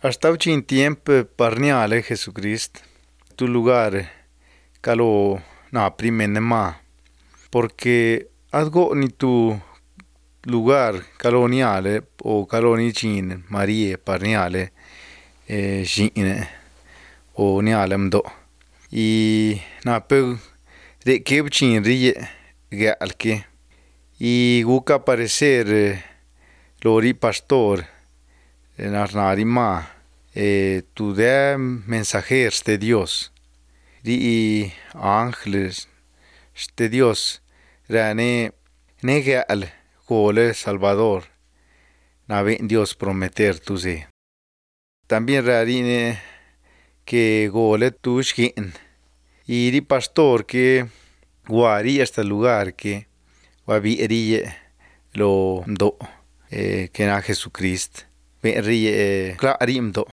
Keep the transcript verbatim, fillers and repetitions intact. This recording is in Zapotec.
Hasta un tiempo parniale Jesucristo, tu lugar calo na primene ma, porque algo ni tu lugar caloniale o caloni chin Marie parniale eh, gine o niale mdo. I na pe de que chin rie galke y guca aparecer eh, lori pastor en arnari ma eh, tu de mensajeros de Dios ri ángeles de Dios rane negal gole Salvador nave Dios prometer tu se también rarine que gole tu shin y ri pastor que guari hasta lugar que wabirie lo do eh, que na Jesucristo be rie clarimdo